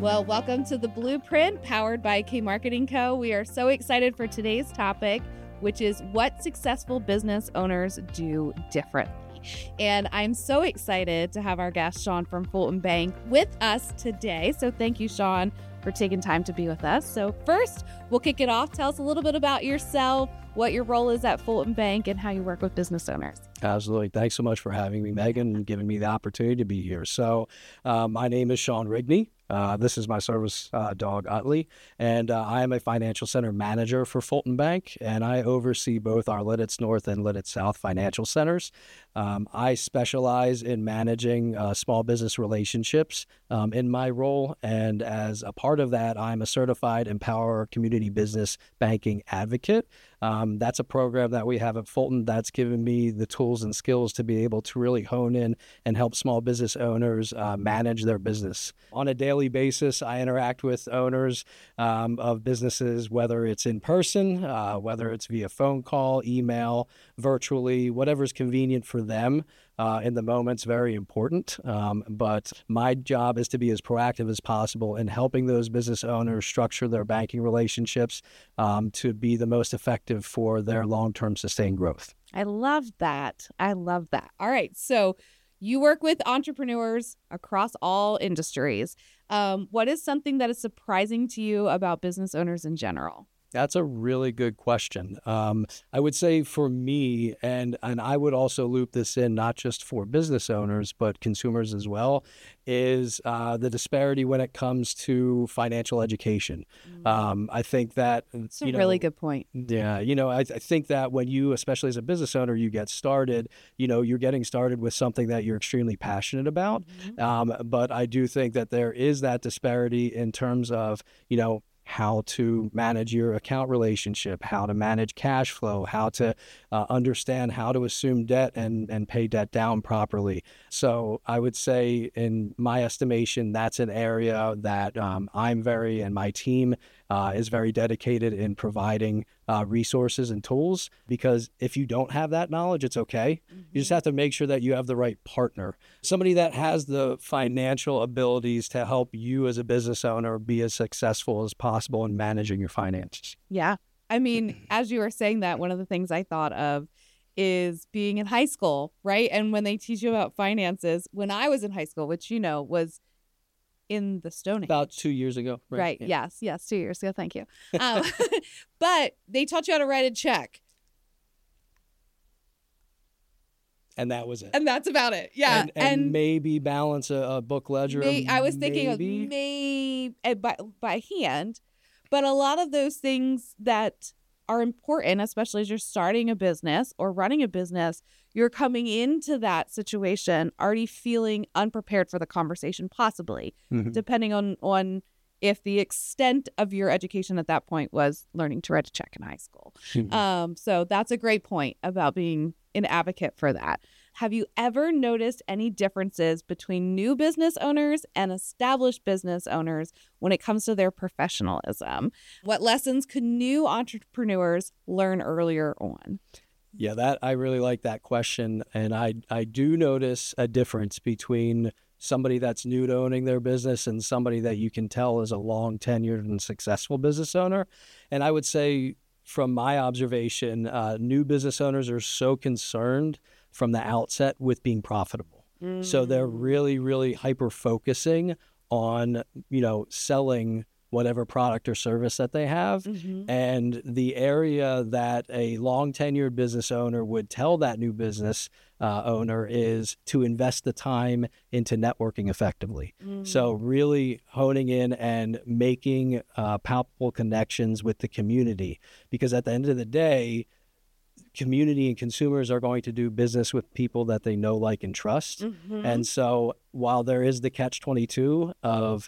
Well, welcome to The Blueprint, powered by K Marketing Co. We are so excited for today's topic, which is what successful business owners do differently. And I'm so excited to have our guest, Sean from Fulton Bank, with us today. So thank you, Sean, for taking time to be with us. So first, we'll kick it off. Tell us a little bit about yourself, what your role is at Fulton Bank, and how you work with business owners. Absolutely. Thanks so much for having me, Megan, and giving me the opportunity to be here. So my name is Sean Rigney. This is my service dog, Utley, and I am a financial center manager for Fulton Bank, and I oversee both our Lititz North and Lititz South financial centers. I specialize in managing small business relationships in my role, and as a part of that, I'm a certified Empower Community Business Banking Advocate. That's a program that we have at Fulton that's given me the tools and skills to be able to really hone in and help small business owners manage their business. On a daily basis, I interact with owners of businesses, whether it's in person, whether it's via phone call, email, virtually, whatever's convenient for them. In the moment's very important, but my job is to be as proactive as possible in helping those business owners structure their banking relationships to be the most effective for their long-term sustained growth. I love that. I love that. All right. So you work with entrepreneurs across all industries. What is something that is surprising to you about business owners in general? That's a really good question. I would say for me, and I would also loop this in not just for business owners, but consumers as well, is the disparity when it comes to financial education. I think that... It's a really good point. Yeah. I think that when you, especially as a business owner, you get started, you're getting started with something that you're extremely passionate about. But I do think that there is that disparity in terms of, how to manage your account relationship, how to manage cash flow, how to understand how to assume debt and pay debt down properly. So I would say, in my estimation, that's an area that and my team is very dedicated in providing resources and tools, because if you don't have that knowledge, it's okay. You just have to make sure that you have the right partner, somebody that has the financial abilities to help you as a business owner be as successful as possible in managing your finances. Yeah. I mean, as you were saying that, one of the things I thought of is being in high school, right? And when they teach you about finances, when I was in high school, which, was in the Stone Age. About 2 years ago. Right. Yeah. Yes. 2 years ago. Thank you. But they taught you how to write a check. And that was it. And that's about it. Yeah. And maybe balance a book ledger. I was thinking of maybe by hand. But a lot of those things that are important, especially as you're starting a business or running a business, you're coming into that situation already feeling unprepared for the conversation, possibly, depending on if the extent of your education at that point was learning to write a check in high school. So that's a great point about being an advocate for that. Have you ever noticed any differences between new business owners and established business owners when it comes to their professionalism? What lessons could new entrepreneurs learn earlier on? Yeah, I really like that question. And I do notice a difference between somebody that's new to owning their business and somebody that you can tell is a long tenured and successful business owner. And I would say, from my observation, new business owners are so concerned from the outset with being profitable. So they're really, really hyper-focusing on, selling whatever product or service that they have. And the area that a long tenured business owner would tell that new business owner is to invest the time into networking effectively. So really honing in and making palpable connections with the community, because at the end of the day, community and consumers are going to do business with people that they know, like, and trust. And so while there is the catch-22 of,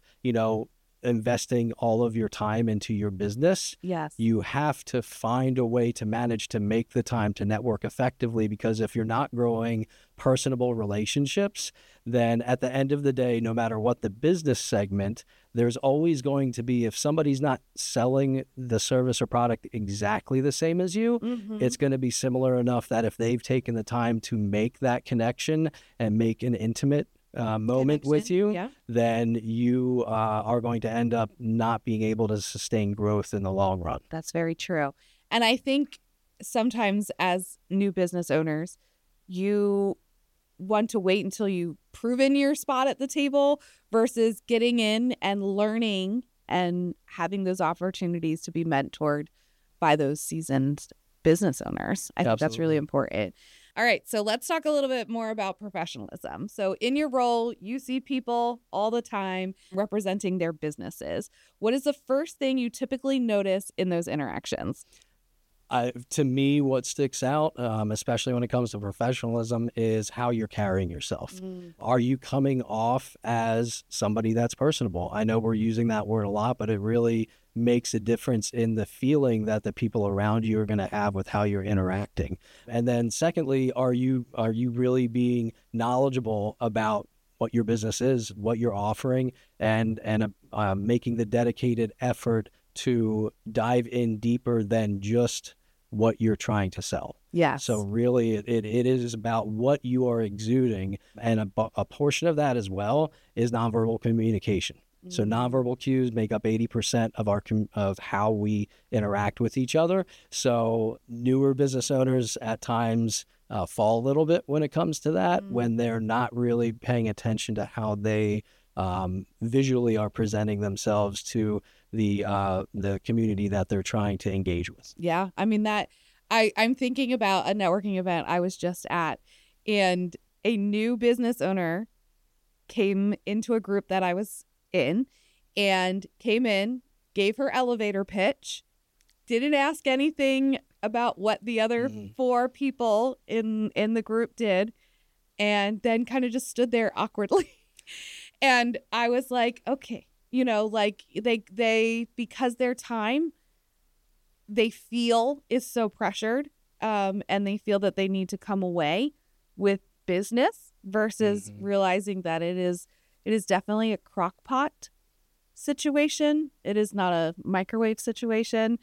investing all of your time into your business, yes, you have to find a way to manage to make the time to network effectively, because if you're not growing personable relationships, then at the end of the day, no matter what the business segment, there's always going to be, if somebody's not selling the service or product exactly the same as you, it's going to be similar enough that if they've taken the time to make that connection and make an intimate moment with you, Yeah. then you are going to end up not being able to sustain growth in the long run. That's very true. And I think sometimes as new business owners, you want to wait until you've proven your spot at the table versus getting in and learning and having those opportunities to be mentored by those seasoned business owners. I think that's really important. All right, so let's talk a little bit more about professionalism. So in your role, you see people all the time representing their businesses. What is the first thing you typically notice in those interactions? To me, what sticks out, especially when it comes to professionalism, is how you're carrying yourself. Are you coming off as somebody that's personable? I know we're using that word a lot, but it really makes a difference in the feeling that the people around you are going to have with how you're interacting. And then secondly, are you really being knowledgeable about what your business is, what you're offering, and making the dedicated effort to dive in deeper than just what you're trying to sell. Yes. So really it is about what you are exuding. And a portion of that as well is nonverbal communication. So nonverbal cues make up 80% of how we interact with each other. So newer business owners at times fall a little bit when it comes to that, when they're not really paying attention to how they visually are presenting themselves to the community that they're trying to engage with. Yeah. I mean, I'm thinking about a networking event I was just at, and a new business owner came into a group that I was in and came in, gave her elevator pitch, didn't ask anything about what the other four people in the group did, and then kind of just stood there awkwardly. And I was like, okay, like they because their time they feel is so pressured, and they feel that they need to come away with business versus realizing that it is definitely a crock pot situation. It is not a microwave situation.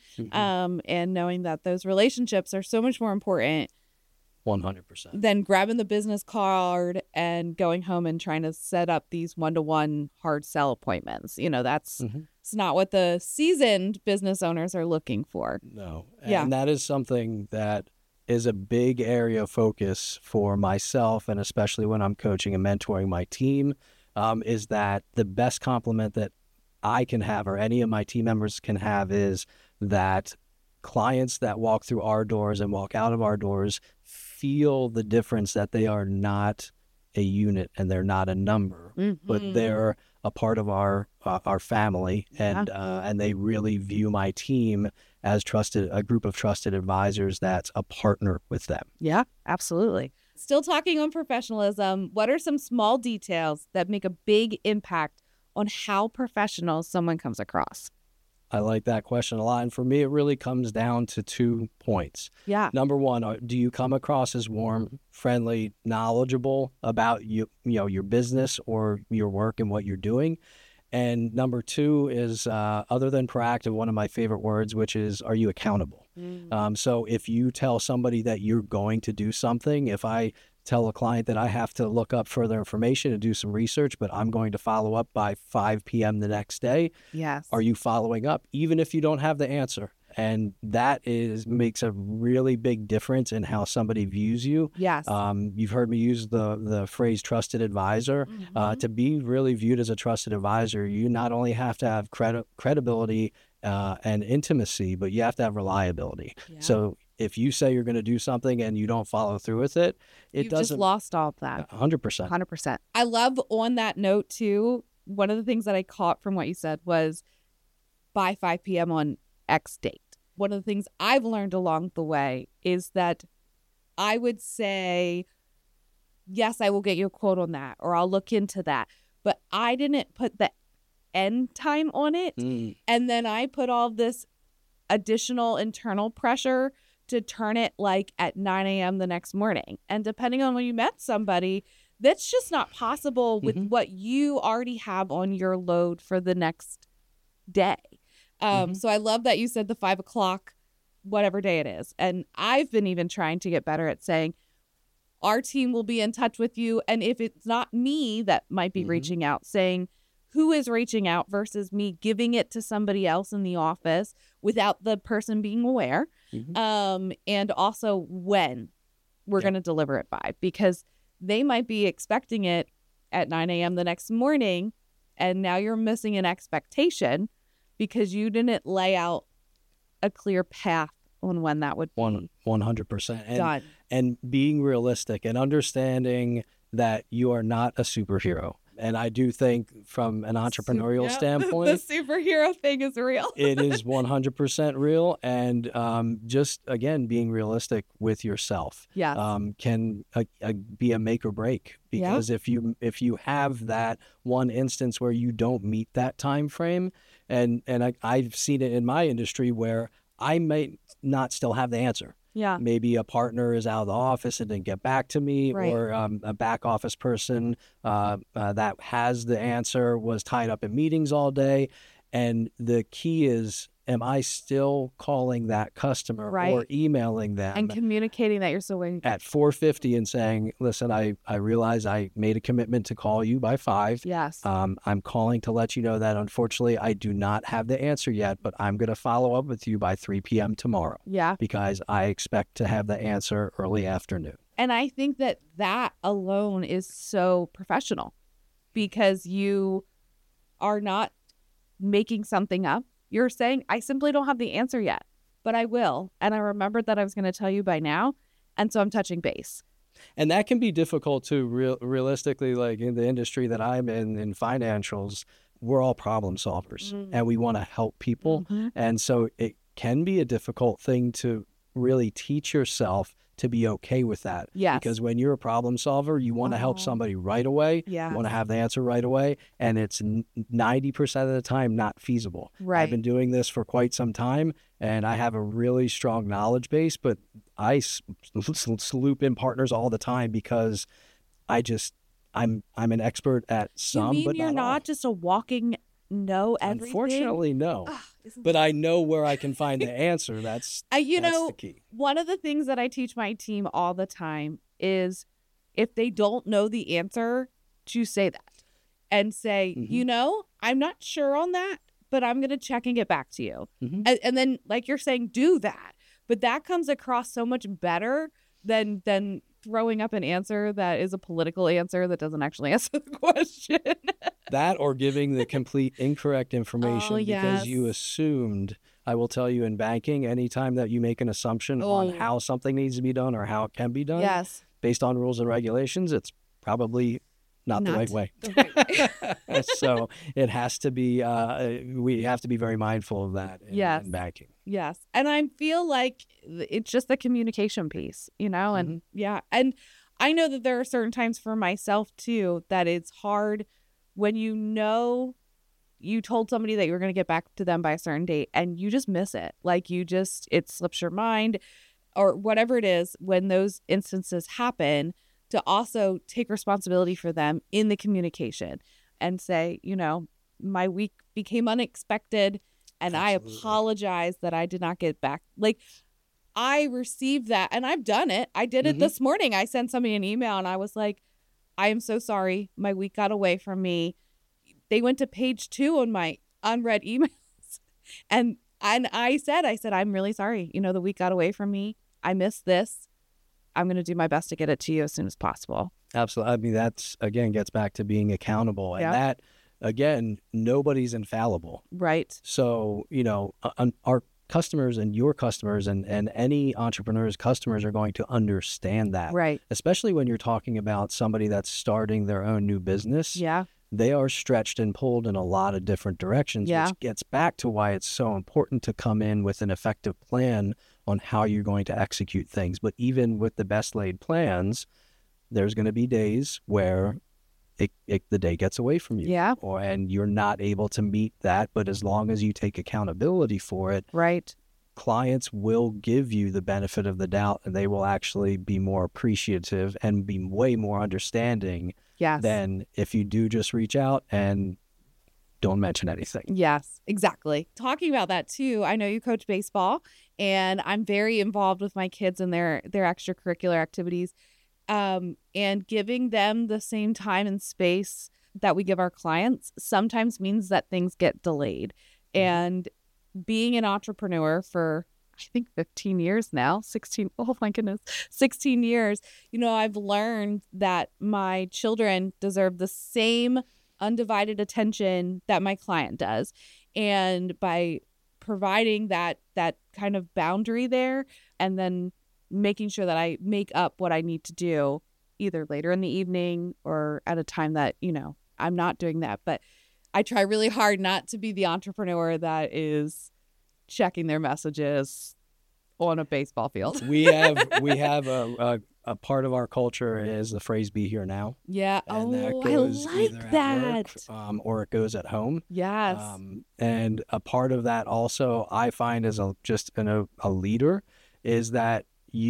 And knowing that those relationships are so much more important 100%. than grabbing the business card and going home and trying to set up these one-to-one hard sell appointments. That's it's not what the seasoned business owners are looking for. No. And that is something that is a big area of focus for myself, and especially when I'm coaching and mentoring my team, is that the best compliment that I can have or any of my team members can have is that clients that walk through our doors and walk out of our doors feel the difference, that they are not a unit and they're not a number, but they're a part of our family, and they really view my team as a group of trusted advisors that's a partner with them. Yeah, absolutely. Still talking on professionalism, what are some small details that make a big impact on how professional someone comes across? I like that question a lot. And for me, it really comes down to 2 points. Yeah. Number one, do you come across as warm, friendly, knowledgeable about your business or your work and what you're doing? And number two is, other than proactive, one of my favorite words, which is, are you accountable? So if you tell somebody that you're going to do something, if I tell a client that I have to look up further information and do some research, but I'm going to follow up by 5 p.m. the next day. Yes. Are you following up, even if you don't have the answer? And that makes a really big difference in how somebody views you. Yes. You've heard me use the phrase trusted advisor. To be really viewed as a trusted advisor, you not only have to have credibility and intimacy, but you have to have reliability. Yeah. So if you say you're going to do something and you don't follow through with it, You've just lost all of that. 100%. 100%. I love, on that note too, one of the things that I caught from what you said was by 5 p.m. on X date. One of the things I've learned along the way is that I would say, yes, I will get you a quote on that, or I'll look into that. But I didn't put the end time on it. And then I put all this additional internal pressure to turn it like at 9 a.m. the next morning. And depending on when you met somebody, that's just not possible with what you already have on your load for the next day. So I love that you said the 5 o'clock, whatever day it is. And I've been even trying to get better at saying, our team will be in touch with you. And if it's not me that might be reaching out, saying who is reaching out versus me giving it to somebody else in the office without the person being aware. And also when we're going to deliver it by, because they might be expecting it at 9 a.m. the next morning. And now you're missing an expectation because you didn't lay out a clear path on when that would be 100%. done. And being realistic and understanding that you are not a superhero. And I do think from an entrepreneurial standpoint, the superhero thing is real. it is 100% real. And just, again, being realistic with yourself can be a make or break. Because if you have that one instance where you don't meet that time frame, and I've seen it in my industry where I might not still have the answer. Yeah. Maybe a partner is out of the office and didn't get back to me, or a back office person that has the answer was tied up in meetings all day. And the key is, am I still calling that customer or emailing them and communicating that you're still waiting at 4:50 and saying, listen, I realize I made a commitment to call you by 5. Yes. I'm calling to let you know that unfortunately I do not have the answer yet, but I'm going to follow up with you by 3 p.m. tomorrow. Yeah. Because I expect to have the answer early afternoon. And I think that alone is so professional, because you are not making something up. You're saying, I simply don't have the answer yet, but I will. And I remembered that I was going to tell you by now. And so I'm touching base. And that can be difficult to realistically, like in the industry that I'm in financials, we're all problem solvers and we want to help people. And so it can be a difficult thing to really teach yourself to be okay with that. Yes. Because when you're a problem solver, you want to help somebody right away. Yeah. You want to have the answer right away. And it's 90% of the time not feasible. Right. I've been doing this for quite some time and I have a really strong knowledge base, but I sloop in partners all the time because I'm an expert at some, you mean but you're not all. just a walking know everything? Unfortunately, no. But I know where I can find the answer. That's the key. One of the things that I teach my team all the time is if they don't know the answer, to say that and say, I'm not sure on that, but I'm going to check and get back to you. And then, like you're saying, do that. But that comes across so much better than throwing up an answer that is a political answer that doesn't actually answer the question. That or giving the complete incorrect information because you assumed. I will tell you, in banking, anytime that you make an assumption on how something needs to be done or how it can be done, based on rules and regulations, it's probably not the right way. So it has to be, we have to be very mindful of that in banking. Yes. And I feel like it's just the communication piece, and and I know that there are certain times for myself too, that it's hard when you told somebody that you were going to get back to them by a certain date and you just miss it. Like it slips your mind or whatever it is. When those instances happen, to also take responsibility for them in the communication and say, my week became unexpected and I apologize that I did not get back. Like, I received that and I've done it. I did it this morning. I sent somebody an email and I was like, I am so sorry. My week got away from me. They went to page 2 on my unread emails. And I said, I'm really sorry. The week got away from me. I missed this. I'm going to do my best to get it to you as soon as possible. Absolutely. I mean, that's, again, gets back to being accountable. And that, again, nobody's infallible. Right. So, our customers and your customers and any entrepreneur's customers are going to understand that. Right. Especially when you're talking about somebody that's starting their own new business. Yeah. They are stretched and pulled in a lot of different directions, which gets back to why it's so important to come in with an effective plan on how you're going to execute things. But even with the best laid plans, there's going to be days where the day gets away from you. Yeah. And you're not able to meet that. But as long as you take accountability for it, right, clients will give you the benefit of the doubt and they will actually be more appreciative and be way more understanding than if you do just reach out and don't mention anything. Yes, exactly. Talking about that too, I know you coach baseball and I'm very involved with my kids and their extracurricular activities. And giving them the same time and space that we give our clients sometimes means that things get delayed. And being an entrepreneur for, I think 15 years now, 16, oh my goodness, 16 years, I've learned that my children deserve the same undivided attention that my client does. And by providing that kind of boundary there, and then making sure that I make up what I need to do either later in the evening or at a time that, I'm not doing that. But I try really hard not to be the entrepreneur that is checking their messages on a baseball field. We have a part of our culture is the phrase "be here now." Yeah. And that I goes like either that. at work, or it goes at home. Yes. And a part of that also, I find as a leader, is that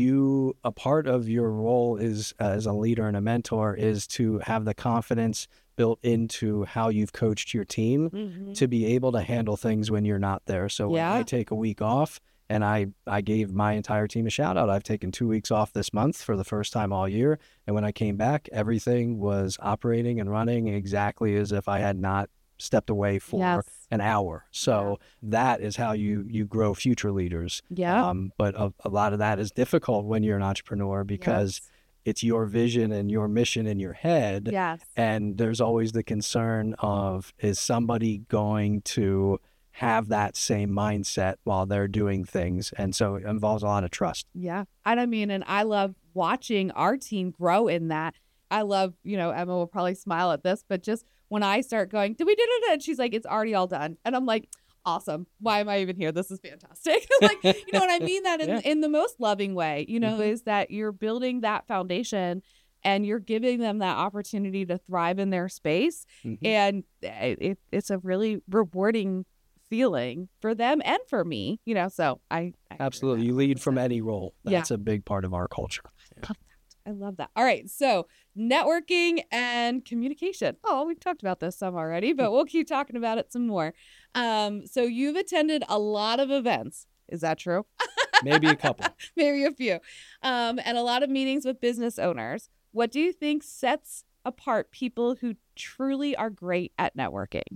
a part of your role is as a leader and a mentor is to have the confidence built into how you've coached your team to be able to handle things when you're not there. So when I take a week off, and I gave my entire team a shout out. I've taken 2 weeks off this month for the first time all year. And when I came back, everything was operating and running exactly as if I had not stepped away for an hour. So that is how you grow future leaders. Yeah. But a lot of that is difficult when you're an entrepreneur because it's your vision and your mission in your head. Yes. And there's always the concern of, is somebody going to have that same mindset while they're doing things? And so it involves a lot of trust. Yeah. And I love watching our team grow in that. I love, Emma will probably smile at this, but just when I start going, did we do it? And she's like, it's already all done. And I'm like, awesome. Why am I even here? This is fantastic. And I mean that in the most loving way, is that you're building that foundation and you're giving them that opportunity to thrive in their space. And it's a really rewarding feeling for them and for me, so I absolutely. You lead from any role. That's a big part of our culture. I love that. All right. So networking and communication. Oh, we've talked about this some already, but we'll keep talking about it some more. So you've attended a lot of events. Is that true? Maybe a couple. Maybe a few. And a lot of meetings with business owners. What do you think sets apart people who truly are great at networking?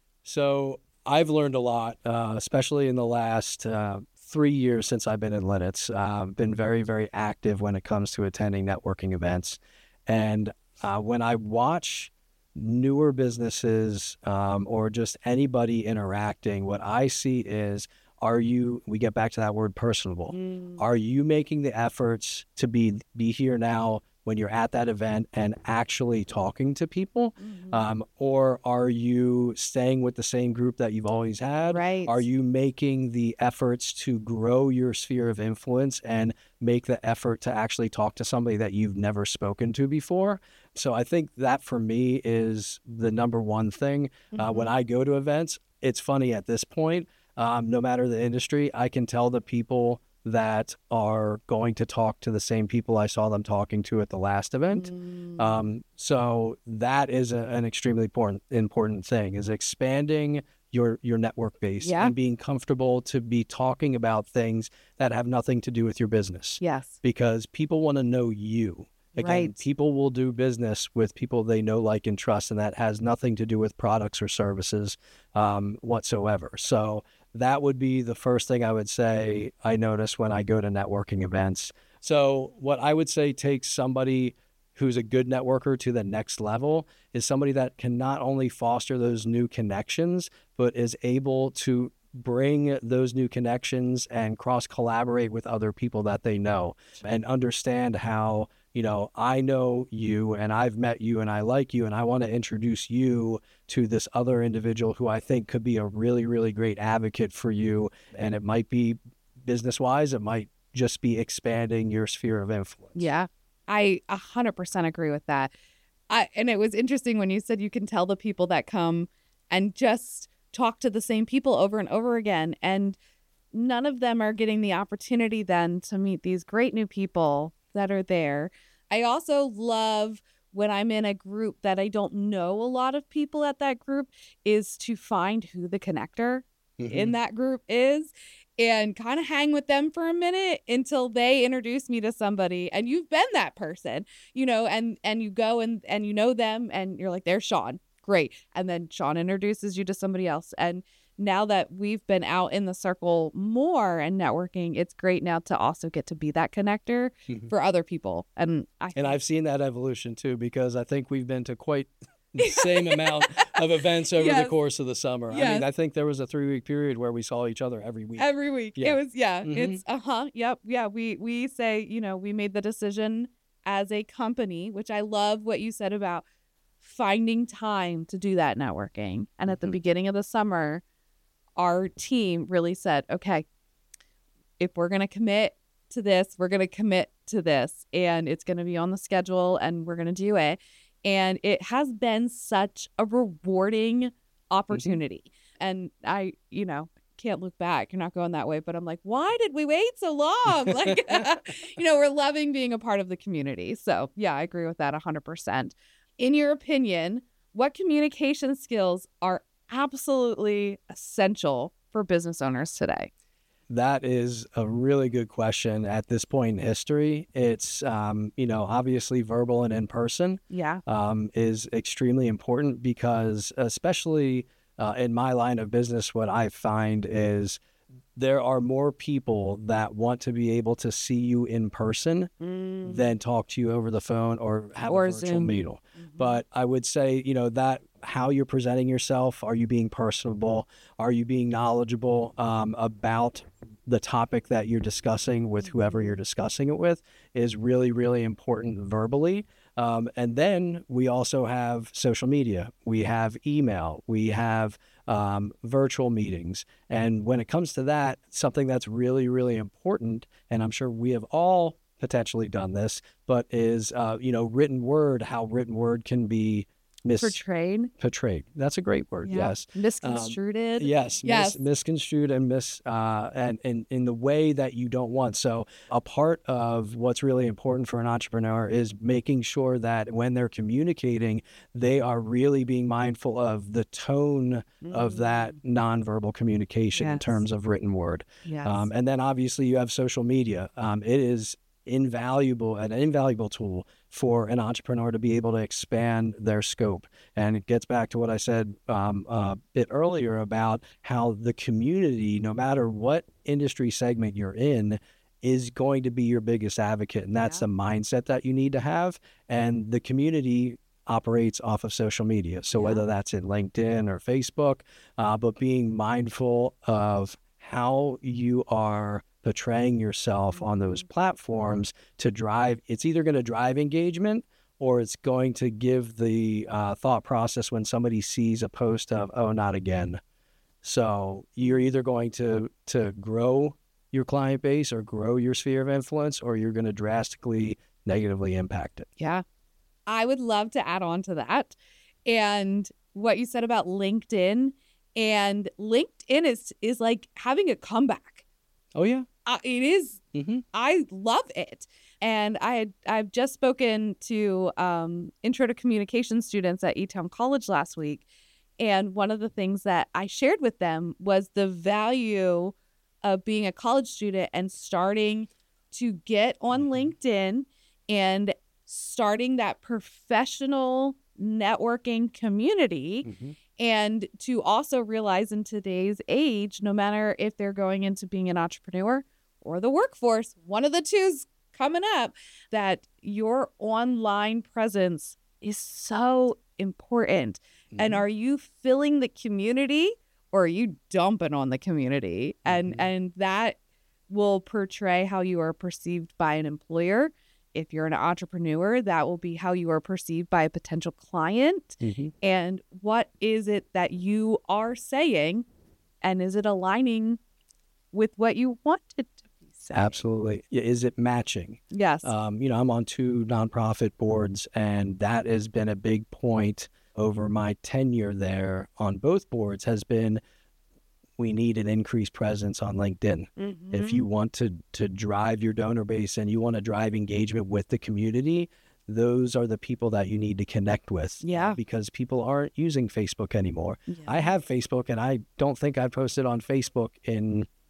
So I've learned a lot, especially in the last 3 years since I've been in Linnets. Been very, very active when it comes to attending networking events. And when I watch newer businesses or just anybody interacting, what I see is, we get back to that word personable. Are you making the efforts to be here now when you're at that event and actually talking to people? Or are you staying with the same group that you've always had? Right. Are you making the efforts to grow your sphere of influence and make the effort to actually talk to somebody that you've never spoken to before? So I think that for me is the number one thing. When I go to events, it's funny at this point, no matter the industry, I can tell the people that are going to talk to the same people I saw them talking to at the last event. So that is an extremely important thing, is expanding your network base and being comfortable to be talking about things that have nothing to do with your business. Yes. Because people want to know you. Again, people will do business with people they know, like, and trust, and that has nothing to do with products or services whatsoever. So that would be the first thing I would say I notice when I go to networking events. So what I would say takes somebody who's a good networker to the next level is somebody that can not only foster those new connections, but is able to bring those new connections and cross-collaborate with other people that they know and understand how, I know you and I've met you and I like you and I want to introduce you to this other individual who I think could be a really, really great advocate for you. And it might be business-wise, it might just be expanding your sphere of influence. Yeah, I 100% agree with that. And it was interesting when you said you can tell the people that come and just talk to the same people over and over again, and none of them are getting the opportunity then to meet these great new people that are there. I also love when I'm in a group that I don't know a lot of people at that group, is to find who the connector in that group is. and kind of hang with them for a minute until they introduce me to somebody, and you've been that person, and you go and you know them and you're like, there's Sean. Great. And then Sean introduces you to somebody else. And now that we've been out in the circle more and networking, it's great now to also get to be that connector for other people. And I've seen that evolution too, because I think we've been to quite the same amount of events over the course of the summer. Yes. I mean, I think there was a 3-week period where we saw each other every week. Every week. Yeah. It was, it's, yep. Yeah. We say, we made the decision as a company, which I love what you said about finding time to do that networking. And at the beginning of the summer, our team really said, okay, if we're going to commit to this, we're going to commit to this, and it's going to be on the schedule, and we're going to do it. And it has been such a rewarding opportunity. And I, can't look back. You're not going that way, but I'm like, why did we wait so long? Like, we're loving being a part of the community. So yeah, I agree with that 100%. In your opinion, what communication skills are absolutely essential for business owners today? That is a really good question at this point in history. It's, obviously verbal and in person is extremely important, because especially in my line of business, what I find is there are more people that want to be able to see you in person than talk to you over the phone or have a virtual Zoom meeting. But I would say, that how you're presenting yourself, are you being personable? Are you being knowledgeable about the topic that you're discussing with whoever you're discussing it with is really, really important verbally. And then we also have social media. We have email. We have virtual meetings. And when it comes to that, something that's really, really important, and I'm sure we have all potentially done this, but is, written word, how written word can be portrayed. That's a great word. Yeah. Yes. Misconstrued. Yes. Misconstrued and and in the way that you don't want. So a part of what's really important for an entrepreneur is making sure that when they're communicating, they are really being mindful of the tone of that nonverbal communication in terms of written word. Yes. And then obviously you have social media. It is an invaluable tool for an entrepreneur to be able to expand their scope. And it gets back to what I said a bit earlier about how the community, no matter what industry segment you're in, is going to be your biggest advocate. And that's the mindset that you need to have. And the community operates off of social media. So whether that's in LinkedIn or Facebook, but being mindful of how you are portraying yourself on those platforms to drive, it's either going to drive engagement or it's going to give the thought process when somebody sees a post of, oh, not again. So you're either going to grow your client base or grow your sphere of influence, or you're going to drastically negatively impact it. Yeah. I would love to add on to that. And what you said about LinkedIn, and LinkedIn is like having a comeback. Oh, yeah. It is. I love it. And I've just spoken to intro to communication students at Etown College last week. And one of the things that I shared with them was the value of being a college student and starting to get on LinkedIn and starting that professional networking community. And to also realize in today's age, no matter if they're going into being an entrepreneur or the workforce, one of the two's coming up, that your online presence is so important. And are you filling the community, or are you dumping on the community? And that will portray how you are perceived by an employer. If you're an entrepreneur, that will be how you are perceived by a potential client. And what is it that you are saying, and is it aligning with what you want it to be saying? Absolutely. Is it matching? Yes. I'm on 2 nonprofit boards, and that has been a big point over my tenure there on both boards, has been we need an increased presence on LinkedIn. If you want to drive your donor base and you want to drive engagement with the community, those are the people that you need to connect with. Yeah. Because people aren't using Facebook anymore. I have Facebook, and I don't think I've posted on Facebook in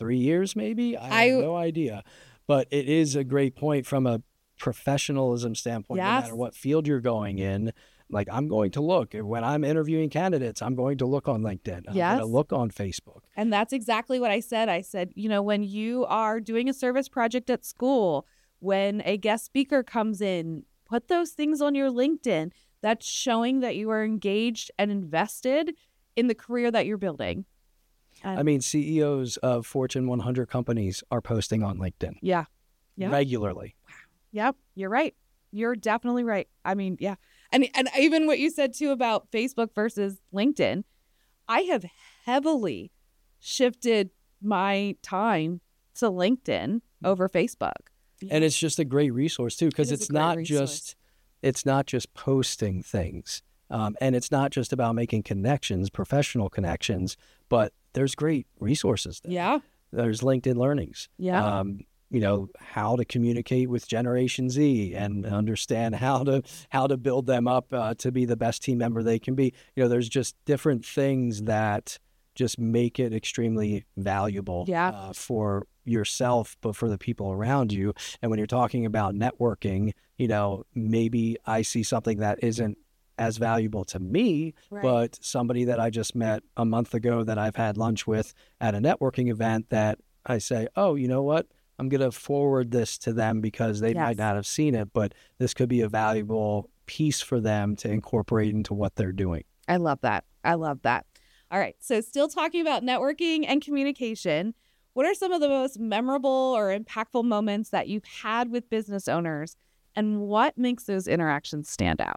3 years maybe. I have no idea. But it is a great point from a professionalism standpoint. Yes. No matter what field you're going in, like I'm going to look when I'm interviewing candidates, I'm going to look on LinkedIn. I'm going to look on Facebook. And that's exactly what I said. I said, you know, when you are doing a service project at school, when a guest speaker comes in, put those things on your LinkedIn. That's showing that you are engaged and invested in the career that you're building. I mean, CEOs of Fortune 100 companies are posting on LinkedIn. Yeah. Regularly. Wow. Yep. You're right. You're definitely right. I mean, yeah. And even what you said too about Facebook versus LinkedIn, I have heavily shifted my time to LinkedIn over Facebook. And it's just a great resource too, because it's not just posting things. And it's not just about making connections, professional connections, but there's great resources there. Yeah. There's LinkedIn Learnings. Yeah. You know, how to communicate with Generation Z and understand how to build them up to be the best team member they can be. You know, there's just different things that just make it extremely valuable for yourself, but for the people around you. And when you're talking about networking, you know, maybe I see something that isn't as valuable to me, but somebody that I just met a month ago that I've had lunch with at a networking event that I say, oh, you know what? I'm going to forward this to them because they might not have seen it, but this could be a valuable piece for them to incorporate into what they're doing. I love that. I love that. All right. So still talking about networking and communication, what are some of the most memorable or impactful moments that you've had with business owners, and what makes those interactions stand out?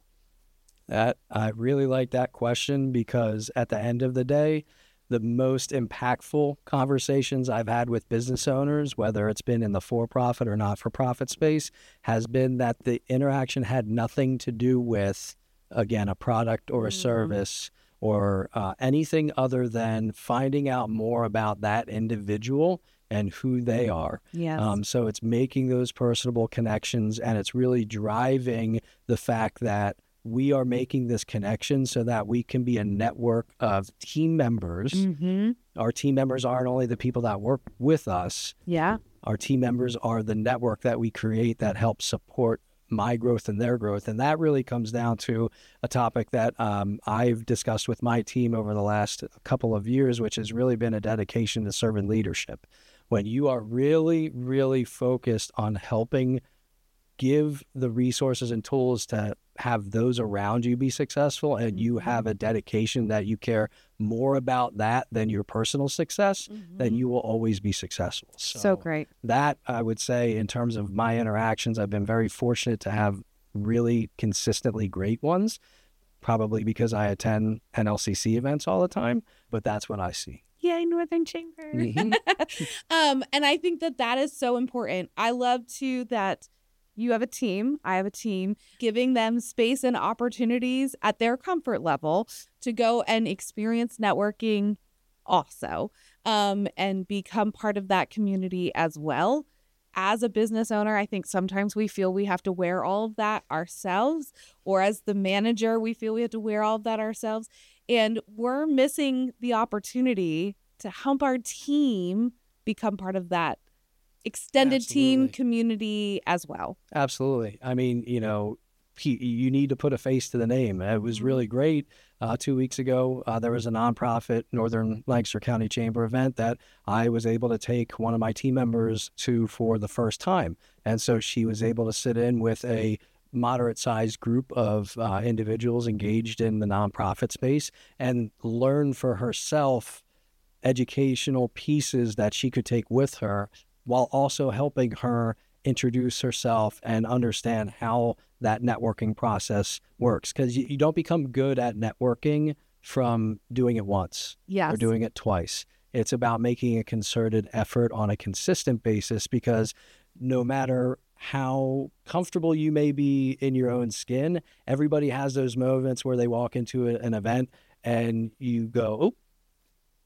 I really like that question because at the end of the day, the most impactful conversations I've had with business owners, whether it's been in the for-profit or not-for-profit space, has been that the interaction had nothing to do with, again, a product or a service or anything other than finding out more about that individual and who they are. Yes. So it's making those personable connections, and it's really driving the fact that we are making this connection so that we can be a network of team members. Mm-hmm. Our team members aren't only the people that work with us. Yeah. Our team members are the network that we create that helps support my growth and their growth. And that really comes down to a topic that I've discussed with my team over the last couple of years, which has really been a dedication to servant leadership. When you are really, really focused on helping give the resources and tools to have those around you be successful, and you have a dedication that you care more about that than your personal success, then you will always be successful. So great. That, I would say, in terms of my interactions, I've been very fortunate to have really consistently great ones, probably because I attend NLCC events all the time, but that's what I see. Yay, Northern Chamber. And I think that is so important. I love too that you have a team, I have a team, giving them space and opportunities at their comfort level to go and experience networking also, and become part of that community as well. As a business owner, I think sometimes we feel we have to wear all of that ourselves, or as the manager, we feel we have to wear all of that ourselves. And we're missing the opportunity to help our team become part of that extended team community as well. Absolutely. I mean, you know, you need to put a face to the name. It was really great. 2 weeks ago, there was a nonprofit Northern Lancaster County Chamber event that I was able to take one of my team members to for the first time. And so she was able to sit in with a moderate-sized group of individuals engaged in the nonprofit space and learn for herself educational pieces that she could take with her, while also helping her introduce herself and understand how that networking process works. Because you don't become good at networking from doing it once or doing it twice. It's about making a concerted effort on a consistent basis, because no matter how comfortable you may be in your own skin, everybody has those moments where they walk into an event and you go, oh,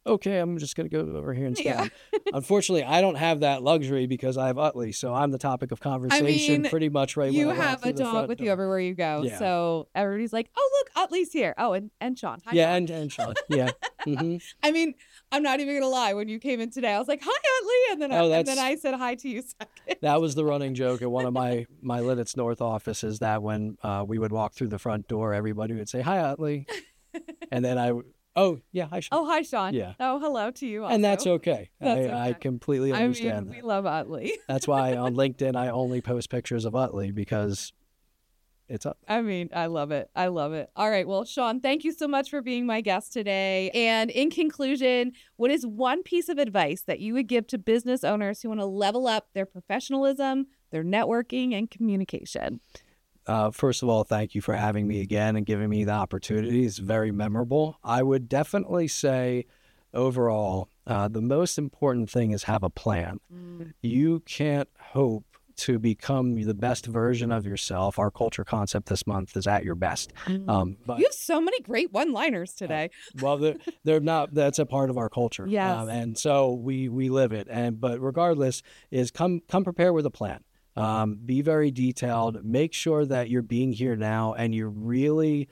okay, I'm just going to go over here and stand. Yeah. Unfortunately, I don't have that luxury because I have Utley, so I'm the topic of conversation pretty much right You when I walk have through a the dog front with you door. everywhere you go. Yeah. So everybody's like, oh, look, Utley's here. Oh, and Sean. Hi, Yeah, Sean. and Sean. Yeah. hmm I mean, I'm not even going to lie. When you came in today, I was like, hi, Utley. And then, and then I said hi to you second. That was the running joke at one of my Lidditz North offices, that when we would walk through the front door, everybody would say, hi, Utley. And then oh, yeah, hi, Sean. Oh, hi, Sean. Yeah. Oh, hello to you also. And that's okay. That's I okay. completely understand we that. love Utley. That's why on LinkedIn, I only post pictures of Utley because it's Utley. I mean, I love it. I love it. All right. Well, Sean, thank you so much for being my guest today. And in conclusion, what is one piece of advice that you would give to business owners who want to level up their professionalism, their networking, and communication? First of all, thank you for having me again and giving me the opportunity. It's very memorable. I would definitely say overall, the most important thing is have a plan. You can't hope to become the best version of yourself. Our culture concept this month is at your best. But, you have so many great one-liners today. Well, they're not. That's a part of our culture. Yes. And so we live it. But regardless, is come prepared with a plan. Be very detailed. Make sure that you're being here now and you're really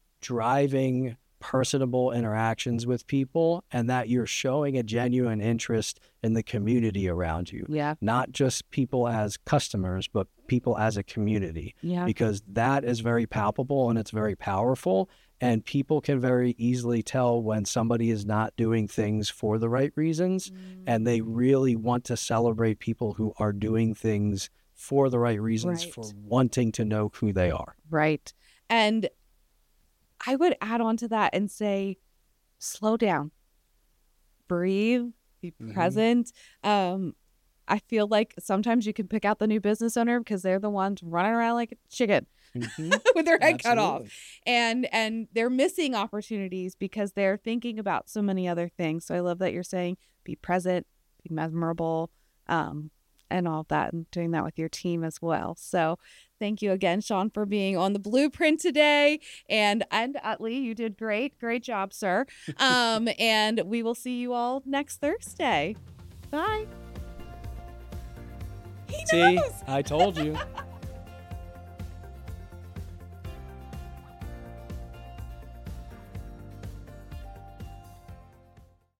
driving personable interactions with people, and that you're showing a genuine interest in the community around you. Yeah. Not just people as customers, but people as a community. Yeah. Because that is very palpable and it's very powerful. And people can very easily tell when somebody is not doing things for the right reasons. And they really want to celebrate people who are doing things for the right reasons, Right. for wanting to know who they are. Right. And I would add on to that and say, slow down, breathe, be present. I feel like sometimes you can pick out the new business owner because they're the ones running around like a chicken with their head cut off. And they're missing opportunities because they're thinking about so many other things. So I love that you're saying be present, be memorable, and all of that, and doing that with your team as well. So thank you again, Sean, for being on the Blueprint today. And Utley, you did great. Great job, sir. And we will see you all next Thursday. Bye. He knows. See, I told you.